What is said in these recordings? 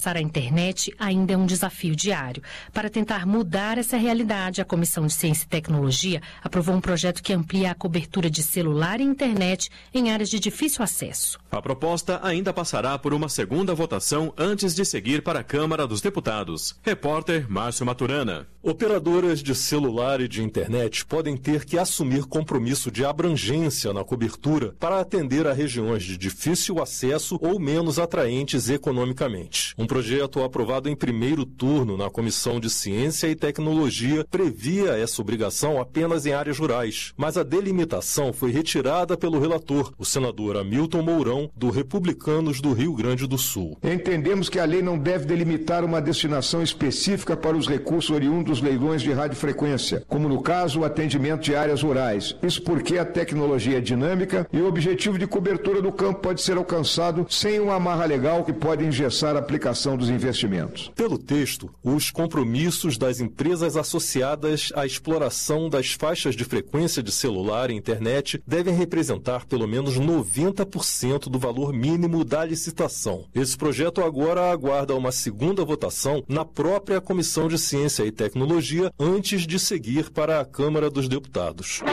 Acessar a internet ainda é um desafio diário. Para tentar mudar essa realidade, a Comissão de Ciência e Tecnologia aprovou um projeto que amplia a cobertura de celular e internet em áreas de difícil acesso. A proposta ainda passará por uma segunda votação antes de seguir para a Câmara dos Deputados. Repórter Márcio Maturana. Operadoras de celular e de internet podem ter que assumir compromisso de abrangência na cobertura para atender a regiões de difícil acesso ou menos atraentes economicamente. Um projeto aprovado em primeiro turno na Comissão de Ciência e Tecnologia previa essa obrigação apenas em áreas rurais, mas a delimitação foi retirada pelo relator, o senador Hamilton Mourão, do Republicanos do Rio Grande do Sul. Entendemos que a lei não deve delimitar uma destinação específica para os recursos oriundos dos leilões de radiofrequência, como no caso o atendimento de áreas rurais. Isso porque a tecnologia é dinâmica e o objetivo de cobertura do campo pode ser alcançado sem uma amarra legal que pode engessar a aplicação dos investimentos. Pelo texto, os compromissos das empresas associadas à exploração das faixas de frequência de celular e internet devem representar pelo menos 90% do valor mínimo da licitação. Esse projeto agora aguarda uma segunda votação na própria Comissão de Ciência e Tecnologia antes de seguir para a Câmara dos Deputados.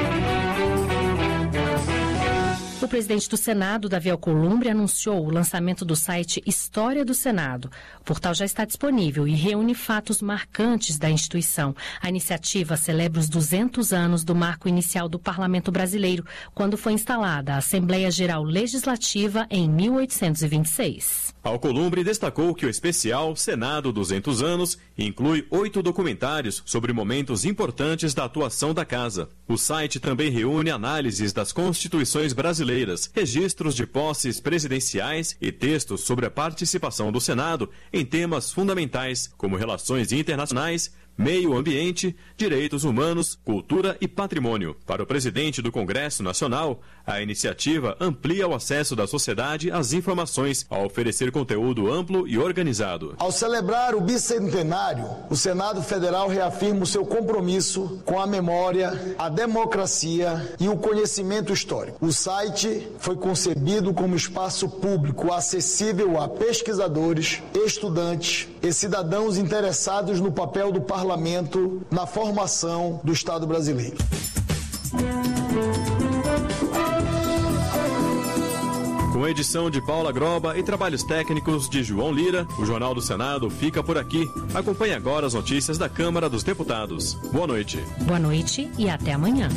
O presidente do Senado, Davi Alcolumbre, anunciou o lançamento do site História do Senado. O portal já está disponível e reúne fatos marcantes da instituição. A iniciativa celebra os 200 anos do marco inicial do Parlamento Brasileiro, quando foi instalada a Assembleia Geral Legislativa em 1826. Alcolumbre destacou que o especial Senado 200 anos inclui 8 documentários sobre momentos importantes da atuação da Casa. O site também reúne análises das constituições brasileiras, registros de posses presidenciais e textos sobre a participação do Senado em temas fundamentais, como relações internacionais, meio ambiente, direitos humanos, cultura e patrimônio. Para o presidente do Congresso Nacional, a iniciativa amplia o acesso da sociedade às informações, ao oferecer conteúdo amplo e organizado. Ao celebrar o bicentenário, o Senado Federal reafirma o seu compromisso com a memória, a democracia e o conhecimento histórico. O site foi concebido como espaço público acessível a pesquisadores, estudantes e cidadãos interessados no papel do parlamento na formação do Estado brasileiro. Com edição de Paula Groba e trabalhos técnicos de João Lira, o Jornal do Senado fica por aqui. Acompanhe agora as notícias da Câmara dos Deputados. Boa noite. Boa noite e até amanhã.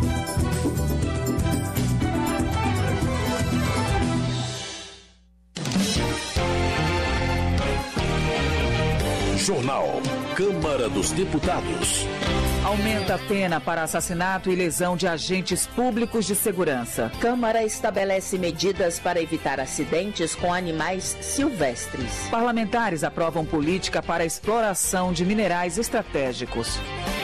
Jornal Câmara dos Deputados. Aumenta a pena para assassinato e lesão de agentes públicos de segurança. Câmara estabelece medidas para evitar acidentes com animais silvestres. Parlamentares aprovam política para a exploração de minerais estratégicos.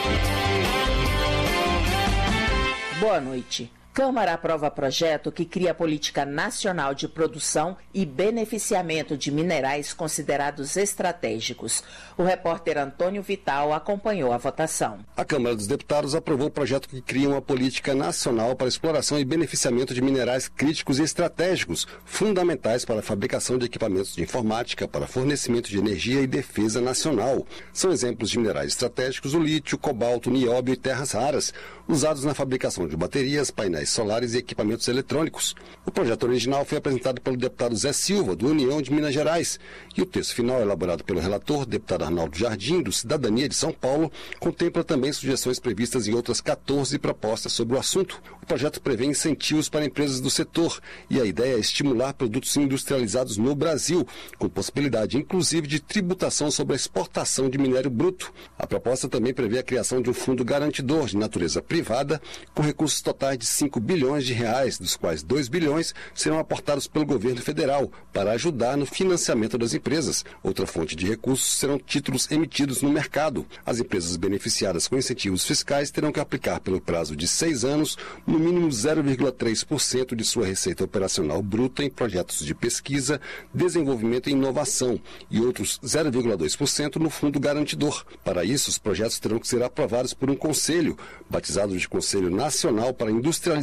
Boa noite. Câmara aprova projeto que cria política nacional de produção e beneficiamento de minerais considerados estratégicos. O repórter Antônio Vital acompanhou a votação. A Câmara dos Deputados aprovou o projeto que cria uma política nacional para exploração e beneficiamento de minerais críticos e estratégicos, fundamentais para a fabricação de equipamentos de informática, para fornecimento de energia e defesa nacional. São exemplos de minerais estratégicos o lítio, cobalto, nióbio e terras raras, usados na fabricação de baterias, painéis solares e equipamentos eletrônicos. O projeto original foi apresentado pelo deputado Zé Silva, do União de Minas Gerais, e o texto final, elaborado pelo relator, deputado Arnaldo Jardim, do Cidadania de São Paulo, contempla também sugestões previstas em outras 14 propostas sobre o assunto. O projeto prevê incentivos para empresas do setor e a ideia é estimular produtos industrializados no Brasil, com possibilidade inclusive de tributação sobre a exportação de minério bruto. A proposta também prevê a criação de um fundo garantidor de natureza privada, com recursos totais de 5 bilhões de reais, dos quais 2 bilhões serão aportados pelo governo federal para ajudar no financiamento das empresas. Outra fonte de recursos serão títulos emitidos no mercado. As empresas beneficiadas com incentivos fiscais terão que aplicar pelo prazo de 6 anos, no mínimo 0,3% de sua receita operacional bruta em projetos de pesquisa, desenvolvimento e inovação e outros 0,2% no fundo garantidor. Para isso, os projetos terão que ser aprovados por um conselho, batizado de Conselho Nacional para a Industrialização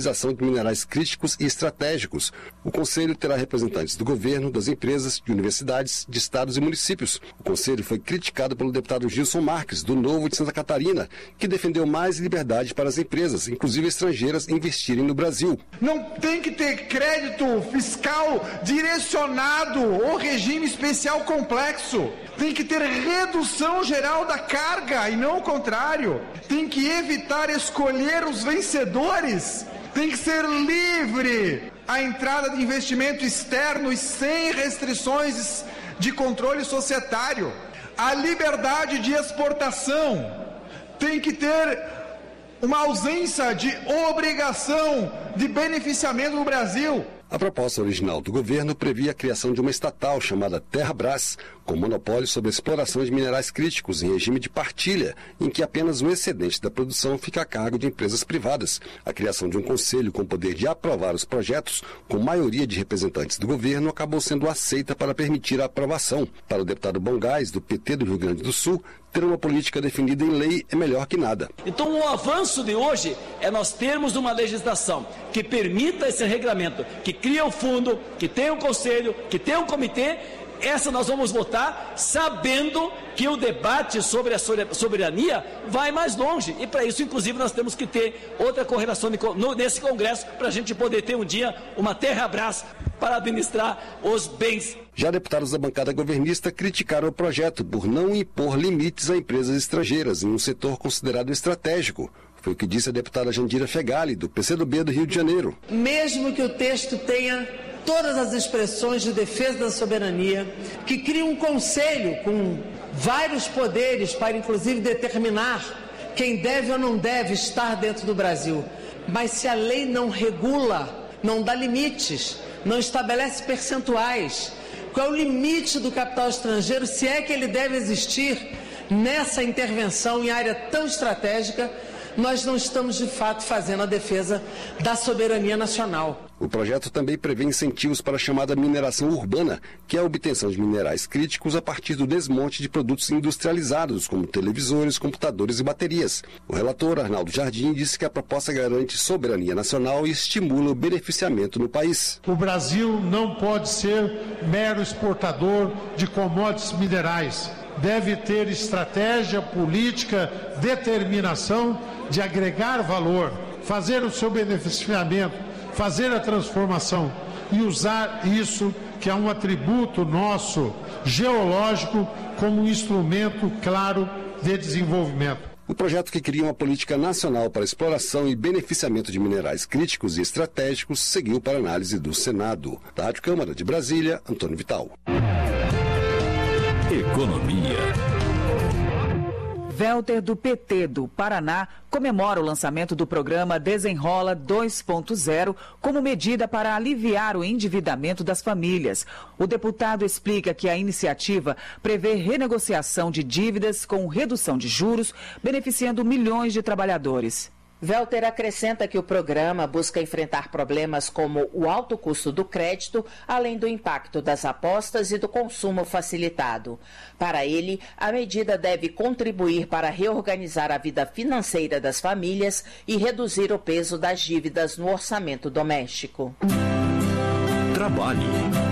utilização de minerais críticos e estratégicos. O Conselho terá representantes do governo, das empresas, de universidades, de estados e municípios. O Conselho foi criticado pelo deputado Gilson Marques, do Novo de Santa Catarina, que defendeu mais liberdade para as empresas, inclusive estrangeiras, investirem no Brasil. Não tem que ter crédito fiscal direcionado ou regime especial complexo. Tem que ter redução geral da carga e não o contrário. Tem que evitar escolher os vencedores. Tem que ser livre a entrada de investimento externo e sem restrições de controle societário. A liberdade de exportação tem que ter uma ausência de obrigação de beneficiamento no Brasil. A proposta original do governo previa a criação de uma estatal chamada Terrabras, com monopólio sobre a exploração de minerais críticos em regime de partilha, em que apenas o excedente da produção fica a cargo de empresas privadas. A criação de um conselho com poder de aprovar os projetos, com maioria de representantes do governo, acabou sendo aceita para permitir a aprovação. Para o deputado Bongás, do PT do Rio Grande do Sul, ter uma política definida em lei é melhor que nada. Então, o avanço de hoje é nós termos uma legislação que permita esse regramento, que cria o fundo, que tenha um conselho, que tenha um comitê. Essa nós vamos votar sabendo que o debate sobre a soberania vai mais longe. E para isso, inclusive, nós temos que ter outra correlação nesse Congresso para a gente poder ter um dia uma Terrabras para administrar os bens. Já deputados da bancada governista criticaram o projeto por não impor limites a empresas estrangeiras em um setor considerado estratégico. Foi o que disse a deputada Jandira Fegali, do PCdoB do Rio de Janeiro. Mesmo que o texto tenha todas as expressões de defesa da soberania, que cria um conselho com vários poderes para, inclusive, determinar quem deve ou não deve estar dentro do Brasil. Mas se a lei não regula, não dá limites, não estabelece percentuais, qual é o limite do capital estrangeiro, se é que ele deve existir nessa intervenção em área tão estratégica, nós não estamos, de fato, fazendo a defesa da soberania nacional. O projeto também prevê incentivos para a chamada mineração urbana, que é a obtenção de minerais críticos a partir do desmonte de produtos industrializados, como televisores, computadores e baterias. O relator, Arnaldo Jardim, disse que a proposta garante soberania nacional e estimula o beneficiamento no país. O Brasil não pode ser mero exportador de commodities minerais. Deve ter estratégia política, determinação de agregar valor, fazer o seu beneficiamento, fazer a transformação e usar isso, que é um atributo nosso, geológico, como um instrumento claro de desenvolvimento. O projeto, que cria uma política nacional para exploração e beneficiamento de minerais críticos e estratégicos, seguiu para análise do Senado. Da Rádio Câmara de Brasília, Antônio Vital. Economia. Welter, do PT do Paraná, comemora o lançamento do programa Desenrola 2.0 como medida para aliviar o endividamento das famílias. O deputado explica que a iniciativa prevê renegociação de dívidas com redução de juros, beneficiando milhões de trabalhadores. Welter acrescenta que o programa busca enfrentar problemas como o alto custo do crédito, além do impacto das apostas e do consumo facilitado. Para ele, a medida deve contribuir para reorganizar a vida financeira das famílias e reduzir o peso das dívidas no orçamento doméstico. Trabalho.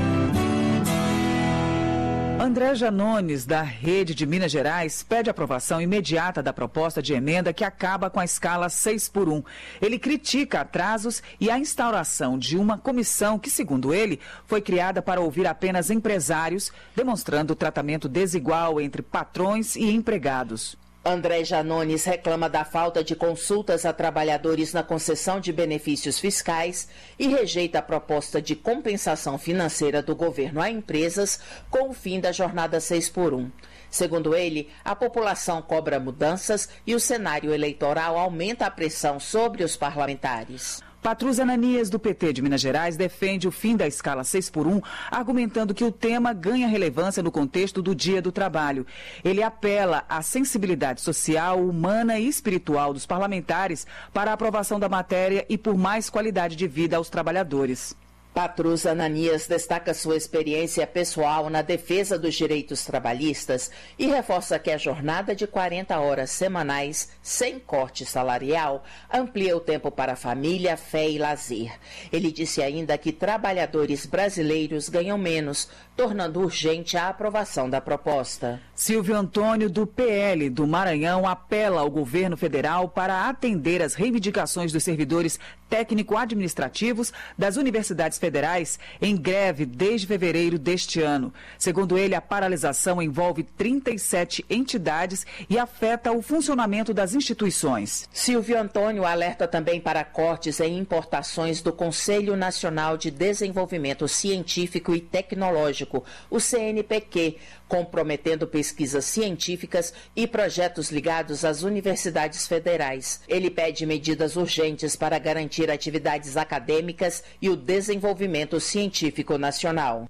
André Janones, da Rede de Minas Gerais, pede aprovação imediata da proposta de emenda que acaba com a escala 6x1. Ele critica atrasos e a instauração de uma comissão que, segundo ele, foi criada para ouvir apenas empresários, demonstrando o tratamento desigual entre patrões e empregados. André Janones reclama da falta de consultas a trabalhadores na concessão de benefícios fiscais e rejeita a proposta de compensação financeira do governo a empresas com o fim da jornada 6x1. Segundo ele, a população cobra mudanças e o cenário eleitoral aumenta a pressão sobre os parlamentares. Patrus Ananias, do PT de Minas Gerais, defende o fim da escala 6x1, argumentando que o tema ganha relevância no contexto do Dia do Trabalho. Ele apela à sensibilidade social, humana e espiritual dos parlamentares para a aprovação da matéria e por mais qualidade de vida aos trabalhadores. Patrus Ananias destaca sua experiência pessoal na defesa dos direitos trabalhistas e reforça que a jornada de 40 horas semanais, sem corte salarial, amplia o tempo para família, fé e lazer. Ele disse ainda que trabalhadores brasileiros ganham menos, tornando urgente a aprovação da proposta. Silvio Antônio, do PL do Maranhão, apela ao governo federal para atender às reivindicações dos servidores técnico-administrativos das universidades federais em greve desde fevereiro deste ano. Segundo ele, a paralisação envolve 37 entidades e afeta o funcionamento das instituições. Silvio Antônio alerta também para cortes em importações do Conselho Nacional de Desenvolvimento Científico e Tecnológico, o CNPq, comprometendo pesquisas científicas e projetos ligados às universidades federais. Ele pede medidas urgentes para garantir atividades acadêmicas e o desenvolvimento científico nacional.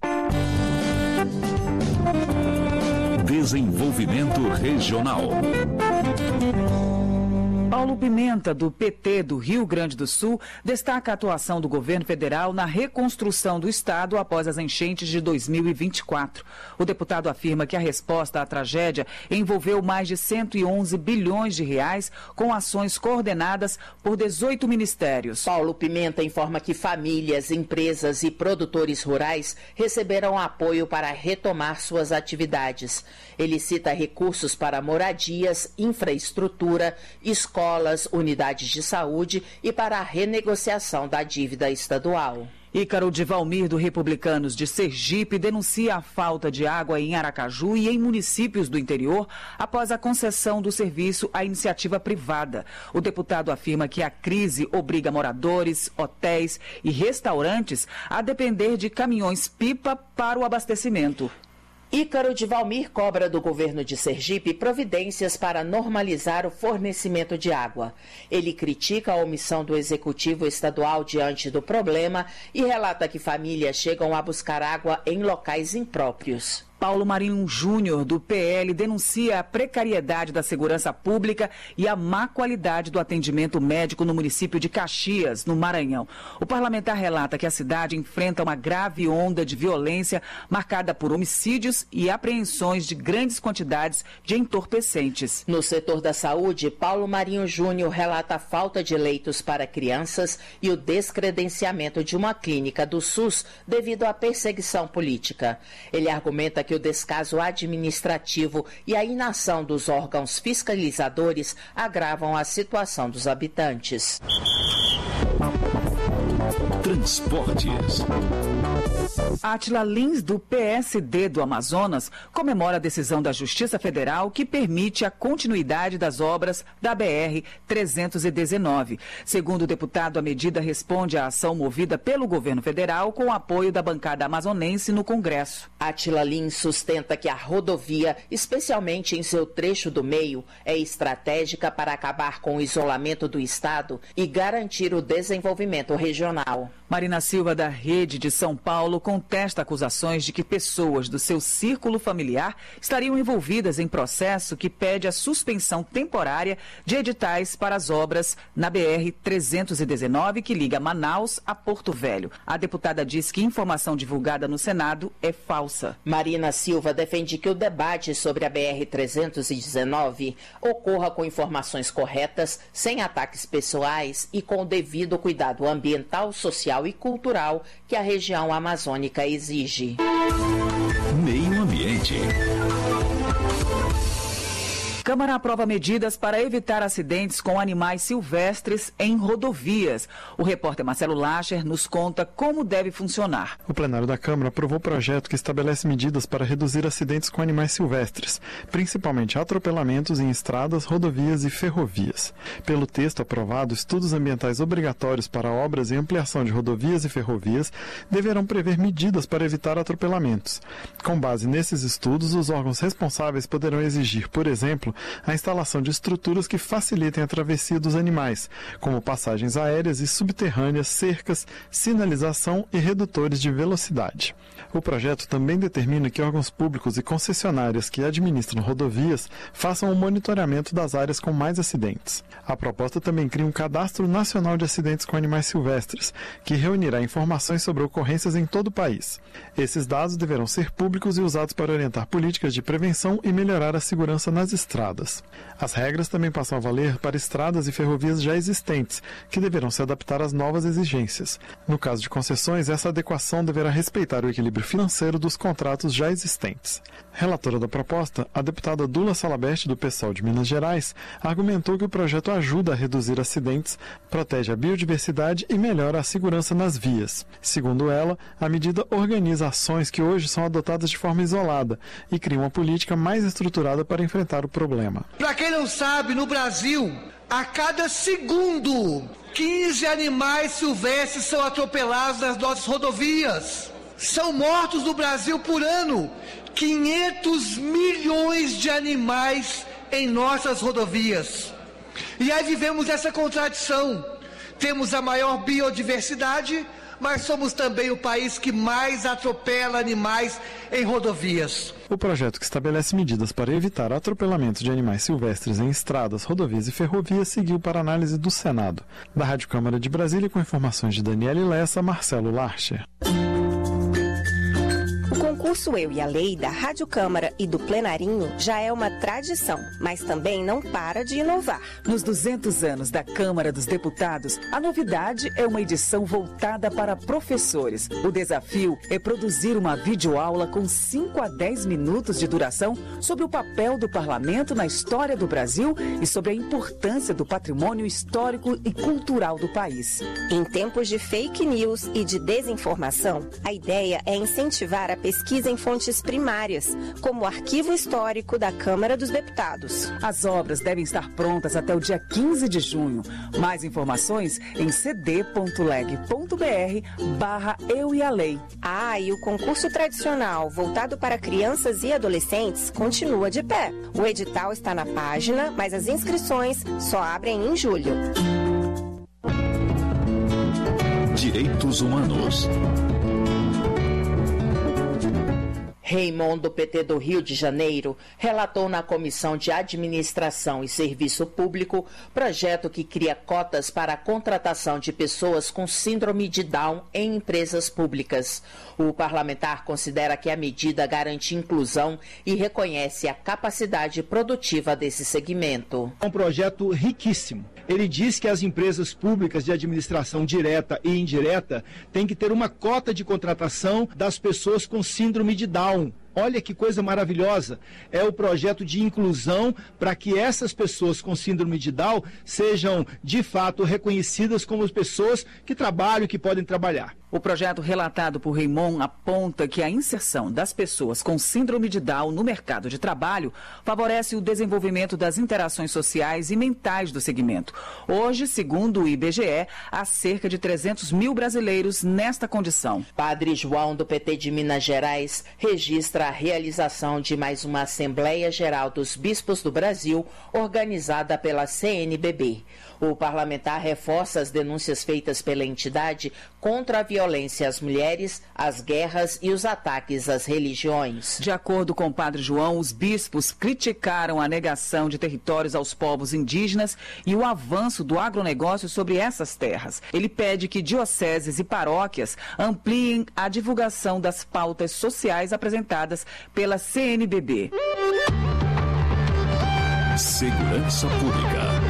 Desenvolvimento regional. Paulo Pimenta, do PT do Rio Grande do Sul, destaca a atuação do governo federal na reconstrução do estado após as enchentes de 2024. O deputado afirma que a resposta à tragédia envolveu mais de 111 bilhões de reais com ações coordenadas por 18 ministérios. Paulo Pimenta informa que famílias, empresas e produtores rurais receberam apoio para retomar suas atividades. Ele cita recursos para moradias, infraestrutura, escolas, unidades de saúde e para a renegociação da dívida estadual. Ícaro de Valmir, do Republicanos de Sergipe, denuncia a falta de água em Aracaju e em municípios do interior após a concessão do serviço à iniciativa privada. O deputado afirma que a crise obriga moradores, hotéis e restaurantes a depender de caminhões-pipa para o abastecimento. Ícaro de Valmir cobra do governo de Sergipe providências para normalizar o fornecimento de água. Ele critica a omissão do executivo estadual diante do problema e relata que famílias chegam a buscar água em locais impróprios. Paulo Marinho Júnior, do PL, denuncia a precariedade da segurança pública e a má qualidade do atendimento médico no município de Caxias, no Maranhão. O parlamentar relata que a cidade enfrenta uma grave onda de violência marcada por homicídios e apreensões de grandes quantidades de entorpecentes. No setor da saúde, Paulo Marinho Júnior relata a falta de leitos para crianças e o descredenciamento de uma clínica do SUS devido à perseguição política. Ele argumenta que o descaso administrativo e a inação dos órgãos fiscalizadores agravam a situação dos habitantes. Transportes. Átila Lins, do PSD do Amazonas, comemora a decisão da Justiça Federal que permite a continuidade das obras da BR-319. Segundo o deputado, a medida responde à ação movida pelo governo federal com o apoio da bancada amazonense no Congresso. Átila Lins sustenta que a rodovia, especialmente em seu trecho do meio, é estratégica para acabar com o isolamento do estado e garantir o desenvolvimento regional. Marina Silva, da Rede de São Paulo, contesta acusações de que pessoas do seu círculo familiar estariam envolvidas em processo que pede a suspensão temporária de editais para as obras na BR-319, que liga Manaus a Porto Velho. A deputada diz que informação divulgada no Senado é falsa. Marina Silva defende que o debate sobre a BR-319 ocorra com informações corretas, sem ataques pessoais e com o devido cuidado ambiental, social e cultural que a região amazônica exige. Meio Ambiente. Câmara aprova medidas para evitar acidentes com animais silvestres em rodovias. O repórter Marcelo Lacher nos conta como deve funcionar. O plenário da Câmara aprovou o projeto que estabelece medidas para reduzir acidentes com animais silvestres, principalmente atropelamentos em estradas, rodovias e ferrovias. Pelo texto aprovado, estudos ambientais obrigatórios para obras e ampliação de rodovias e ferrovias deverão prever medidas para evitar atropelamentos. Com base nesses estudos, os órgãos responsáveis poderão exigir, por exemplo, exemplo, a instalação de estruturas que facilitem a travessia dos animais, como passagens aéreas e subterrâneas, cercas, sinalização e redutores de velocidade. O projeto também determina que órgãos públicos e concessionárias que administram rodovias façam o monitoramento das áreas com mais acidentes. A proposta também cria um cadastro nacional de acidentes com animais silvestres, que reunirá informações sobre ocorrências em todo o país. Esses dados deverão ser públicos e usados para orientar políticas de prevenção e melhorar a segurança nas estradas. As regras também passam a valer para estradas e ferrovias já existentes, que deverão se adaptar às novas exigências. No caso de concessões, essa adequação deverá respeitar o equilíbrio financeiro dos contratos já existentes. Relatora da proposta, a deputada Dula Salabert, do PSOL de Minas Gerais, argumentou que o projeto ajuda a reduzir acidentes, protege a biodiversidade e melhora a segurança nas vias. Segundo ela, a medida organiza ações que hoje são adotadas de forma isolada e cria uma política mais estruturada para enfrentar o problema. Para quem não sabe, no Brasil, a cada segundo, 15 animais silvestres são atropelados nas nossas rodovias. São mortos no Brasil por ano 500 milhões de animais em nossas rodovias. E aí vivemos essa contradição. Temos a maior biodiversidade, mas somos também o país que mais atropela animais em rodovias. O projeto, que estabelece medidas para evitar atropelamentos de animais silvestres em estradas, rodovias e ferrovias, seguiu para análise do Senado. Da Rádio Câmara de Brasília, com informações de Daniele Lessa, Marcelo Larcher. O concurso Eu e a Lei da Rádio Câmara e do Plenarinho já é uma tradição, mas também não para de inovar. Nos 200 anos da Câmara dos Deputados, a novidade é uma edição voltada para professores. O desafio é produzir uma videoaula com 5 a 10 minutos de duração sobre o papel do parlamento na história do Brasil e sobre a importância do patrimônio histórico e cultural do país. Em tempos de fake news e de desinformação, a ideia é incentivar a pesquisa em fontes primárias, como o Arquivo Histórico da Câmara dos Deputados. As obras devem estar prontas até o dia 15 de junho. Mais informações em cd.leg.br/Eu e a Lei. Ah, e o concurso tradicional, voltado para crianças e adolescentes, continua de pé. O edital está na página, mas as inscrições só abrem em julho. Direitos Humanos. Raimon, do PT do Rio de Janeiro, relatou na Comissão de Administração e Serviço Público projeto que cria cotas para a contratação de pessoas com síndrome de Down em empresas públicas. O parlamentar considera que a medida garante inclusão e reconhece a capacidade produtiva desse segmento. É um projeto riquíssimo. Ele diz que as empresas públicas de administração direta e indireta têm que ter uma cota de contratação das pessoas com síndrome de Down. Olha que coisa maravilhosa, é o projeto de inclusão para que essas pessoas com síndrome de Down sejam, de fato, reconhecidas como pessoas que trabalham e que podem trabalhar. O projeto relatado por Raimon aponta que a inserção das pessoas com síndrome de Down no mercado de trabalho favorece o desenvolvimento das interações sociais e mentais do segmento. Hoje, segundo o IBGE, há cerca de 300 mil brasileiros nesta condição. Padre João, do PT de Minas Gerais, registra a realização de mais uma Assembleia Geral dos Bispos do Brasil, organizada pela CNBB. O parlamentar reforça as denúncias feitas pela entidade contra a violência às mulheres, as guerras e os ataques às religiões. De acordo com o Padre João, os bispos criticaram a negação de territórios aos povos indígenas e o avanço do agronegócio sobre essas terras. Ele pede que dioceses e paróquias ampliem a divulgação das pautas sociais apresentadas pela CNBB. Segurança Pública.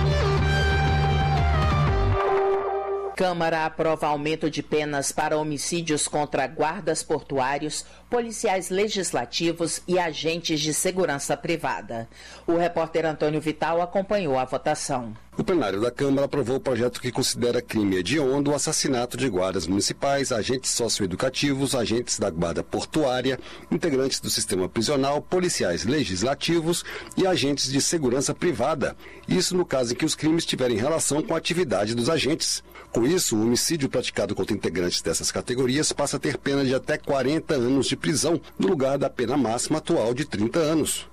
Câmara aprova aumento de penas para homicídios contra guardas portuários, policiais legislativos e agentes de segurança privada. O repórter Antônio Vital acompanhou a votação. O plenário da Câmara aprovou o projeto que considera crime hediondo o assassinato de guardas municipais, agentes socioeducativos, agentes da guarda portuária, integrantes do sistema prisional, policiais legislativos e agentes de segurança privada. Isso no caso em que os crimes tiverem relação com a atividade dos agentes. Com isso, o homicídio praticado contra integrantes dessas categorias passa a ter pena de até 40 anos de prisão, no lugar da pena máxima atual de 30 anos.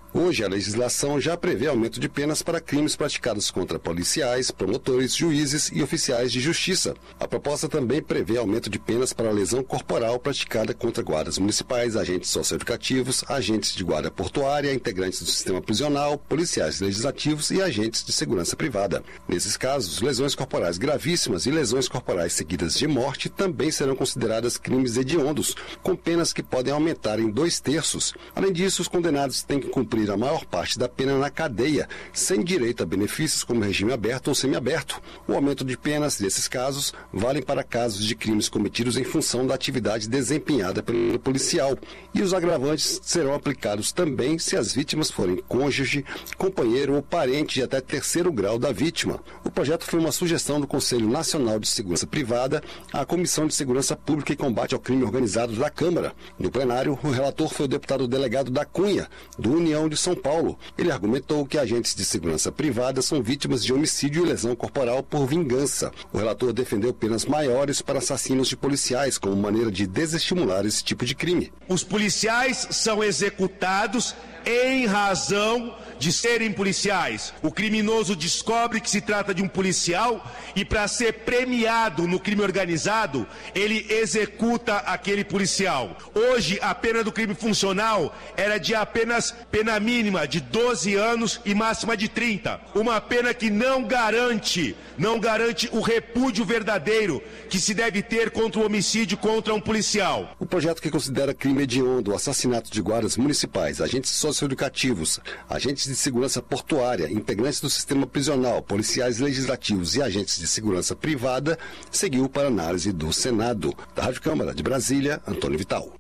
Hoje, a legislação já prevê aumento de penas para crimes praticados contra policiais, promotores, juízes e oficiais de justiça. A proposta também prevê aumento de penas para a lesão corporal praticada contra guardas municipais, agentes socioeducativos, agentes de guarda portuária, integrantes do sistema prisional, policiais legislativos e agentes de segurança privada. Nesses casos, lesões corporais gravíssimas e lesões corporais seguidas de morte também serão consideradas crimes hediondos, com penas que podem aumentar em 2/3. Além disso, os condenados têm que cumprir a maior parte da pena na cadeia, sem direito a benefícios como regime aberto ou semiaberto. O aumento de penas desses casos valem para casos de crimes cometidos em função da atividade desempenhada pelo policial. E os agravantes serão aplicados também se as vítimas forem cônjuge, companheiro ou parente de até 3º grau da vítima. O projeto foi uma sugestão do Conselho Nacional de Segurança Privada à Comissão de Segurança Pública e Combate ao Crime Organizado da Câmara. No plenário, o relator foi o deputado delegado da Cunha, do União de São Paulo. Ele argumentou que agentes de segurança privada são vítimas de homicídio e lesão corporal por vingança. O relator defendeu penas maiores para assassinos de policiais como maneira de desestimular esse tipo de crime. Os policiais são executados em razão de serem policiais. O criminoso descobre que se trata de um policial e, para ser premiado no crime organizado, ele executa aquele policial. Hoje, a pena do crime funcional era de apenas pena mínima de 12 anos e máxima de 30. Uma pena que não garante o repúdio verdadeiro que se deve ter contra o homicídio contra um policial. O projeto, que considera crime hediondo o assassinato de guardas municipais, agentes socioeducativos, agentes de segurança portuária, integrantes do sistema prisional, policiais legislativos e agentes de segurança privada, seguiu para análise do Senado. Da Rádio Câmara de Brasília, Antônio Vital.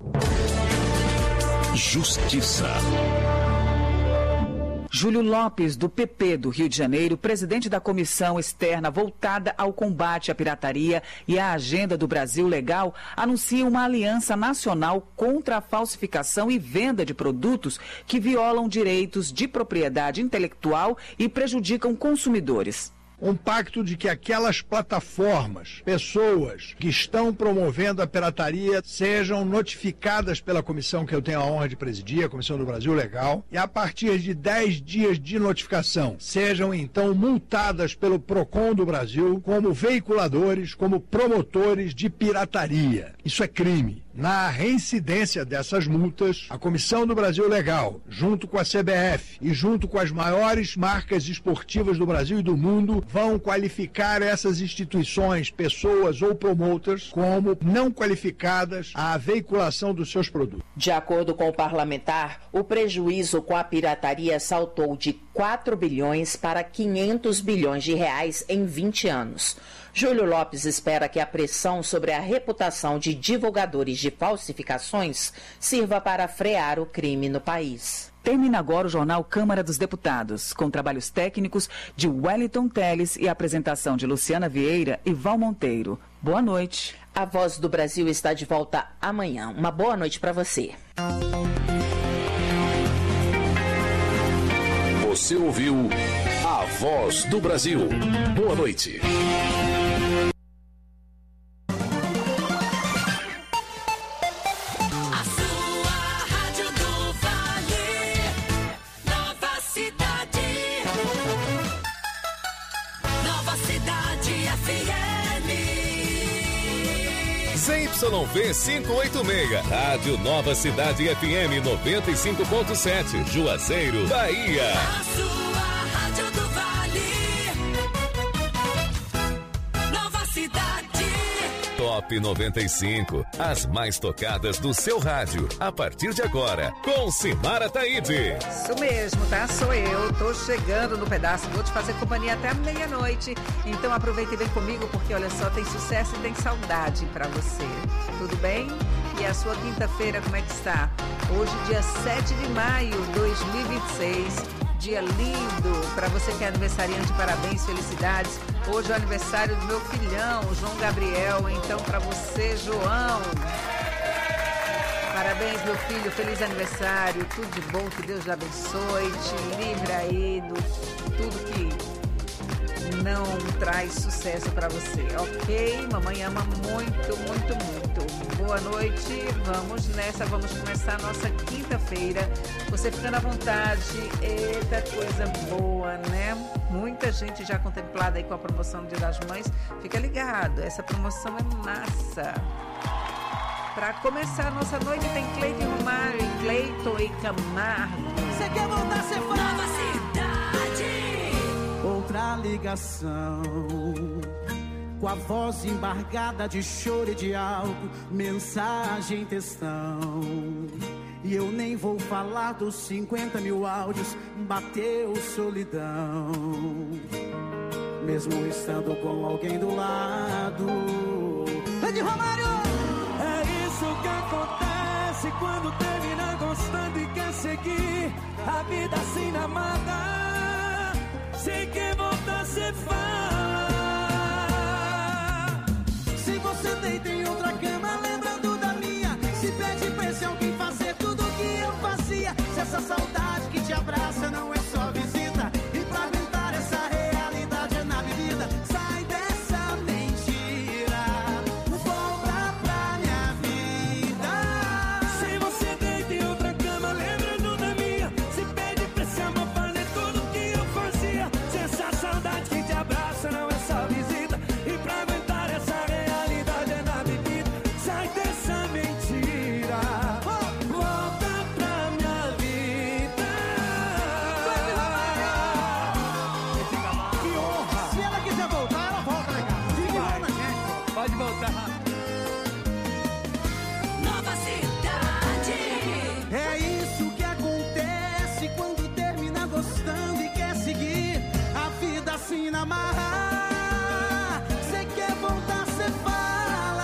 Justiça. Júlio Lopes, do PP do Rio de Janeiro, presidente da comissão externa voltada ao combate à pirataria e à agenda do Brasil Legal, anuncia uma aliança nacional contra a falsificação e venda de produtos que violam direitos de propriedade intelectual e prejudicam consumidores. Um pacto de que aquelas plataformas, pessoas que estão promovendo a pirataria sejam notificadas pela comissão que eu tenho a honra de presidir, a Comissão do Brasil Legal, e a partir de 10 dias de notificação sejam então multadas pelo PROCON do Brasil como veiculadores, como promotores de pirataria. Isso é crime. Na reincidência dessas multas, a Comissão do Brasil Legal, junto com a CBF e junto com as maiores marcas esportivas do Brasil e do mundo, vão qualificar essas instituições, pessoas ou promoters como não qualificadas à veiculação dos seus produtos. De acordo com o parlamentar, o prejuízo com a pirataria saltou de 4 bilhões para 500 bilhões de reais em 20 anos. Júlio Lopes espera que a pressão sobre a reputação de divulgadores de falsificações sirva para frear o crime no país. Termina agora o jornal Câmara dos Deputados, com trabalhos técnicos de Wellington Teles e apresentação de Luciana Vieira e Val Monteiro. Boa noite. A Voz do Brasil está de volta amanhã. Uma boa noite para você. Você ouviu A Voz do Brasil. Boa noite. ZYV 586, Rádio Nova Cidade FM 95.7, Juazeiro, Bahia. A sua Rádio do Vale. Nova Cidade. Top 95, as mais tocadas do seu rádio, a partir de agora, com Simara Taide. Isso mesmo, tá? Sou eu, tô chegando no pedaço, vou te fazer companhia até meia-noite. Então aproveita e vem comigo, porque olha só, tem sucesso e tem saudade pra você. Tudo bem? E a sua quinta-feira, como é que está? Hoje, dia 7 de maio de 2026. Dia lindo para você que é aniversariante, parabéns, felicidades. Hoje é o aniversário do meu filhão, João Gabriel. Então, para você, João, parabéns, meu filho, feliz aniversário, tudo de bom, que Deus lhe abençoe, te livre aí do tudo que não traz sucesso para você, ok? Mamãe ama muito, muito, muito. Boa noite, vamos nessa, vamos começar a nossa quinta-feira. Você ficando à vontade, eita coisa boa, né? Muita gente já contemplada aí com a promoção do Dia das Mães. Fica ligado, essa promoção é massa. Para começar a nossa noite tem Cleiton e Romário, Cleiton e Camargo. Você quer voltar a ser Nova Cidade. Outra ligação, com a voz embargada de choro e de álcool, mensagem, textão. E eu nem vou falar dos 50 mil áudios, bateu solidão. Mesmo estando com alguém do lado. Cleiton Romário! É isso que acontece quando termina gostando e quer seguir a vida assim na mata. Se quer voltar, cê fala. Se você deita em outra cama lembrando da minha, se pede pra esse alguém fazer tudo o que eu fazia. Se essa saudade que te abraça não é só visita, e pra aguentar essa realidade é na bebida. Sai dessa mentira, volta pra minha vida. Se você deita em outra cama lembrando da minha, se pede pra esse amor fazer tudo o que eu fazia. Se essa saudade que te abraça não é só visita, e pra aguentar essa realidade é na bebida. Sai dessa mentira, volta pra minha vida. Que honra! Se ela quiser voltar, ela volta, legal. Fique bom na gente. Pode voltar. Nova Cidade. É isso que acontece quando termina gostando e quer seguir a vida assim na marra. Cê quer voltar, cê fala.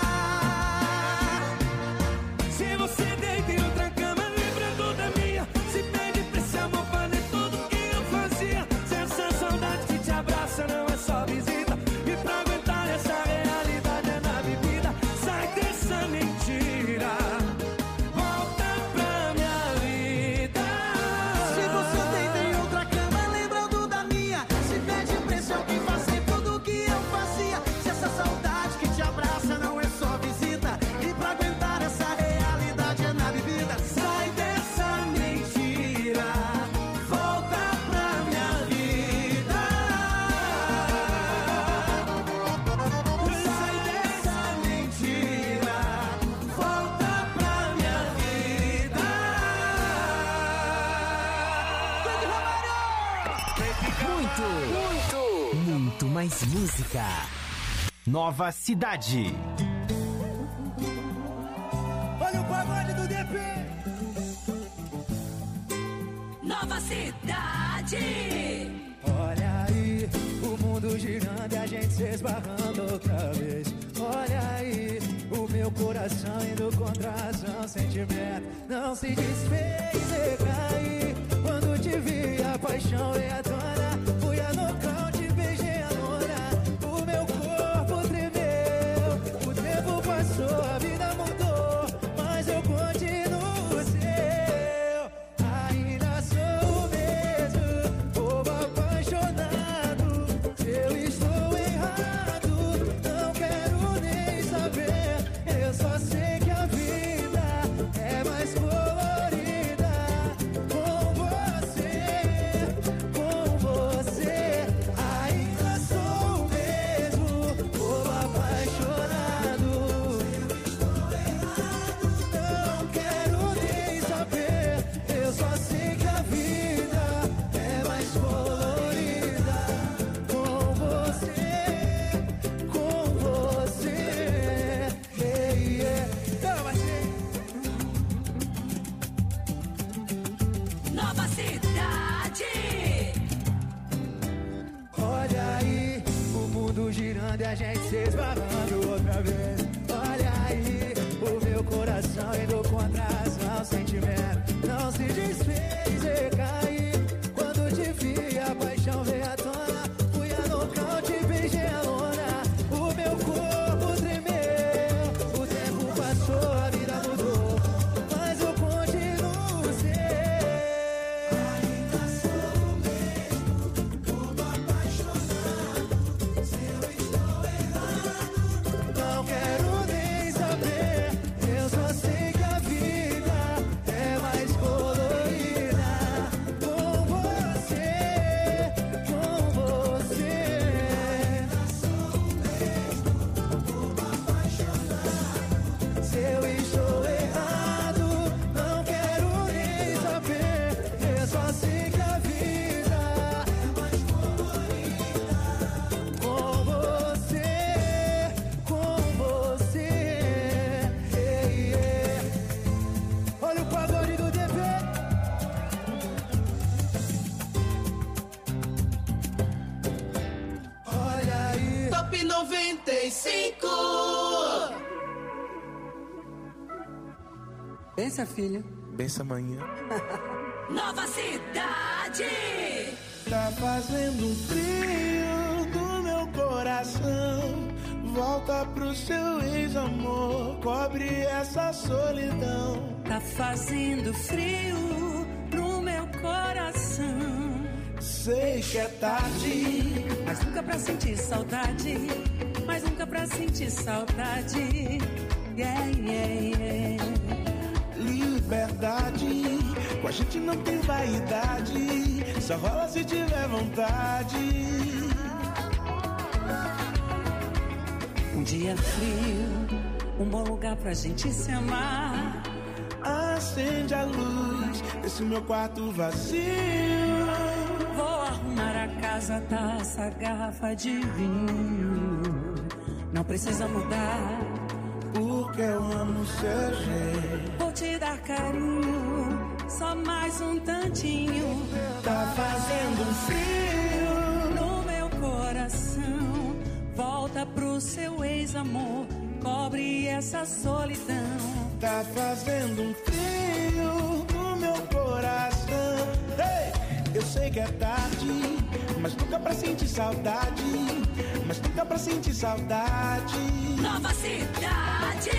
Se você deita em outra cama lembrando da minha, se pede pra esse amor fazer tudo o que eu fazia. Se essa saudade que te abraça não é só visita, e pra aguentar essa realidade é na bebida. Sai dessa mentira, volta pra minha vida. Se você deita em outra cama lembrando da minha, se pede pra esse alguém fazer tudo o que eu fazia. Se essa saudade que te abraça não é só visita, e pra aguentar essa realidade é na bebida. Sai dessa mentira, volta pra minha vida. Sai dessa mentira, volta pra minha vida. Muito mais música. Nova Cidade. Olha o pagode do DP. Nova Cidade. Olha aí, o mundo girando e a gente se esbarrando outra vez. Olha aí, o meu coração indo contra a razão, sentimento não se desfez e caí. Quando te vi, a paixão veio à tona, fui a nocaute, beijei a lona. O meu corpo tremeu, o tempo passou, a vida mudou, mas eu continuo seu. Ainda sou o mesmo, bobo apaixonado. Se eu estou errado, não quero nem saber. Eu só sei que a vida é mais colorida com você, com você. Ainda sou o mesmo, bobo apaixonado. Não quero nem saber. Eu só sei que a vida é mais colorida com você, com você. Hey, yeah. Não, assim. Nova Cidade. Olha aí, o mundo girando e a gente se esbarrando outra vez. Olha aí, o meu coração indo contra a razão, sentimento não se desfez e caí. Quando te vi, a paixão veio à tona, fui a nocaute, beijei a lona. O meu corpo tremeu, o tempo passou, a vida mudou, mas eu continuo seu. Ainda sou o mesmo, bobo apaixonado. 95. Bença, filha. Bença, manhã. Nova Cidade. Tá fazendo um frio no meu coração. Volta pro seu ex-amor, cobre essa solidão. Tá fazendo frio no meu coração. Sei que é tarde, mas nunca pra sentir saudade. Mas nunca pra sentir saudade. Yeah, yeah, yeah. Liberdade, com a gente não tem vaidade. Só rola se tiver vontade. Um dia frio, um bom lugar pra gente se amar. Acende a luz desse meu quarto vazio. Vou arrumar a casa, taça, garrafa de vinho. Não precisa mudar, porque eu amo seu jeito. Vou te dar carinho, só mais um tantinho. Tá fazendo um frio no meu coração. Volta pro seu ex-amor, cobre essa solidão. Tá fazendo um frio no meu coração. Hey! Eu sei que é tarde, mas nunca pra sentir saudade. Mas nunca pra sentir saudade. Nova Cidade.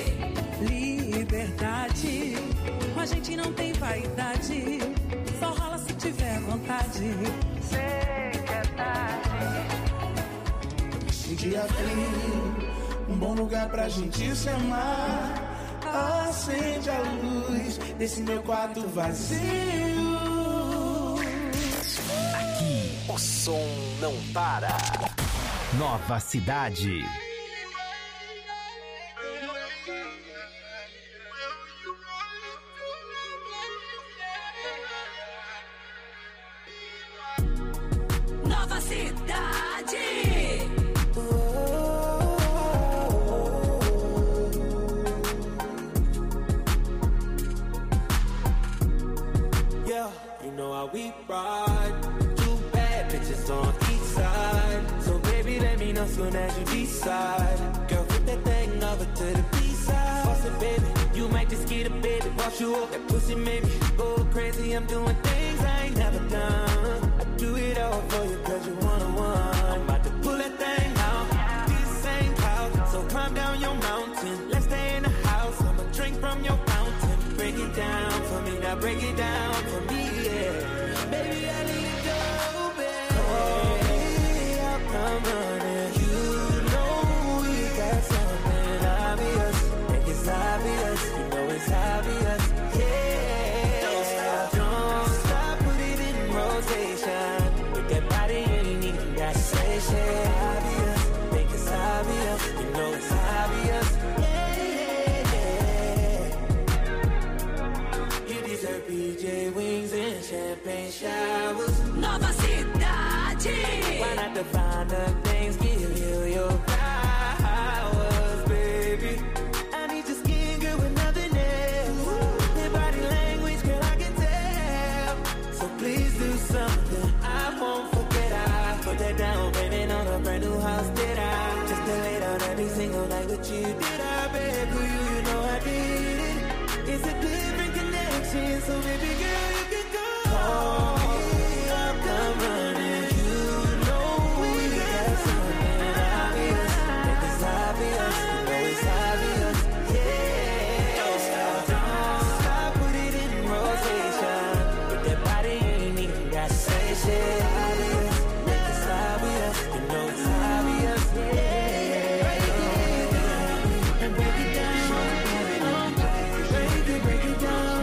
Liberdade, com a gente não tem vaidade. Só rola se tiver vontade. Sei que é tarde. Um dia frio, um bom lugar pra gente se amar. Acende a luz desse meu quarto vazio. Aqui o som não para. Nova Cidade. Nova Cidade. We ride, two bad bitches on each side. So baby, let me know soon as you decide. Girl, put that thing over to the B-side. Boss it, baby, you might just get a baby. Wash you up, that pussy made me go crazy. I'm doing things I ain't never done. I do it all for you cause you one-on-one. I'm about to pull that thing out, this ain't house. So climb down your mountain, let's stay in the house. I'ma drink from your fountain. Break it down for me, now break it down for me, yeah. Baby, I need you, baby. Call me up, I'm running. You know we got something obvious. Think it's obvious, you know it's obvious. Yeah, don't stop, put it in rotation. With that body, you ain't even got to say shit. Obvious, think it's obvious, you know it's obvious. Yeah, you deserve PJ wings and champagne showers. Nova Cidade. Why not define the things, give you your flowers, baby. I need your skin, girl, with nothing else. Your body language, girl, I can tell. So please do something I won't forget. I put that down payment on a brand new house, did I? Just to lay down every single night with you, did I, babe? Who you know I did it. It's a different connection, so baby girl, you can go. Call me up, come running. You know we got something obvious. Think it's obvious, you know it's obvious. Yeah, don't stop, put it in rotation. With that body, you ain't even got to say shit. Obvious, think it's obvious, you know it's obvious. Yeah, and break it down. Break it down.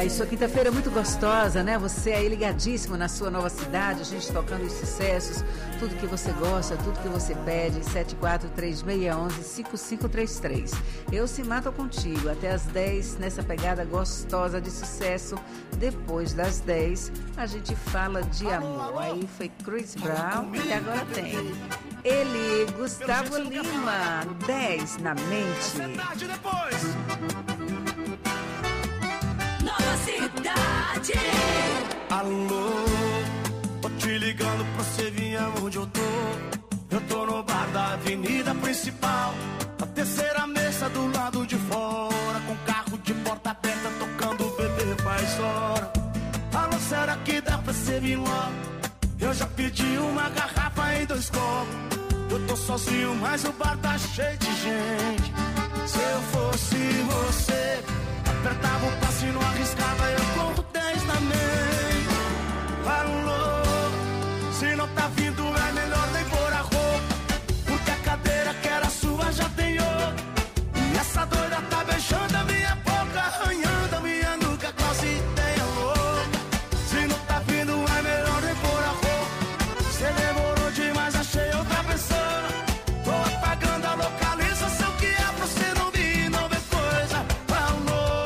Sua quinta-feira é muito gostosa, né? Você aí ligadíssimo na sua nova cidade, a gente tocando os sucessos, tudo que você gosta, tudo que você pede, 743611-5533. Eu se mato contigo, até as 10, nessa pegada gostosa de sucesso. Depois das 10, a gente fala de amor. Aí foi Chris Brown e agora tem ele, Gustavo Lima, 10 na mente. Nova cidade. Alô, tô te ligando pra você vir aonde eu tô. Eu tô no bar da avenida principal, a terceira mesa do lado de fora, com carro de porta aberta tocando o bebê faz hora. Alô, será que dá pra você vir logo? Eu já pedi uma garrafa e 2 copos. Eu tô sozinho, mas o bar tá cheio de gente. Se eu fosse você, apertava o passe e não arriscava, eu corro 10 na mente. Alô, se não tá vindo é melhor nem pôr a roupa, porque a cadeira que era sua já tem outra. E essa doida tá beijando a minha boca, arranhando a minha nuca, quase ideia louca. Se não tá vindo é melhor nem pôr a roupa. Cê demorou demais, achei outra pessoa. Tô apagando a localização que é pra você não vir, não ver coisa. Alô,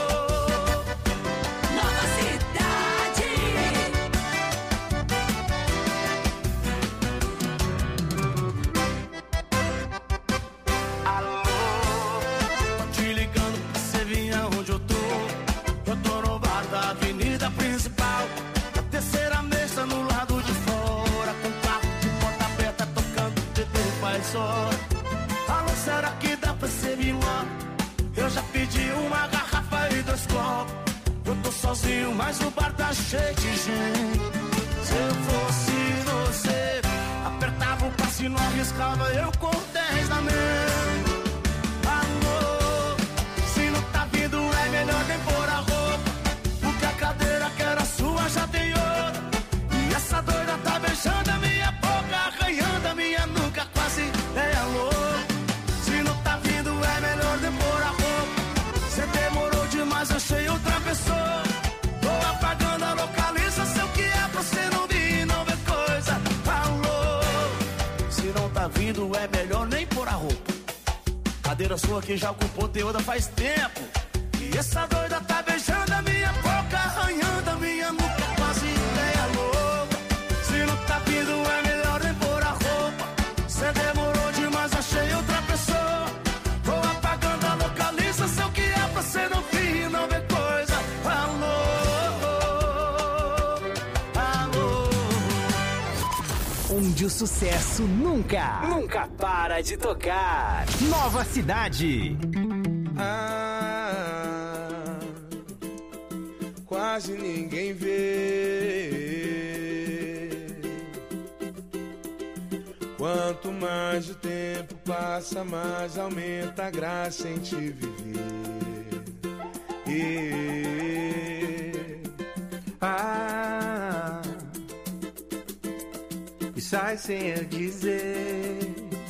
nova cidade. Alô, tô te ligando pra você vir aonde eu tô. Eu tô no bar da avenida principal, a terceira mesa no lado de fora, com carro de porta aberta tocando bebê faz hora. Alô, será que dá pra você vir lá? Eu já pedi uma garrafa e 2 copos. Eu tô sozinho, mas o bar tá cheio de gente. Se eu fosse você, apertava o passe e não arriscava, eu com 10 na mente. Alô, se não tá vindo é melhor nem pôr a roupa, porque a cadeira que era sua já tem outra. E essa doida tá beijando a minha boca, arranhando a minha nuca, quase é louca. Se não tá vindo é melhor nem pôr a roupa. Cê demorou demais, achei outra pessoa. Tô apagando a localização que é pra você não vir, não ver coisa. Alô, se não tá vindo é melhor nem pôr a roupa. Cadeira sua que já ocupou teoda faz tempo. E essa doida tá beijando a minha boca, arranhando a minha nuca, quase ideia louca. Se não tá vindo é melhor nem pôr a roupa. Cê demorou demais, achei outra pessoa. Tô apagando a localização que é pra você não vir, não ver coisa. Alô, alô. Onde o sucesso nunca para de tocar. Nova cidade. Quase ninguém vê. Quanto mais o tempo passa, mais aumenta a graça em te viver. E sai sem eu dizer.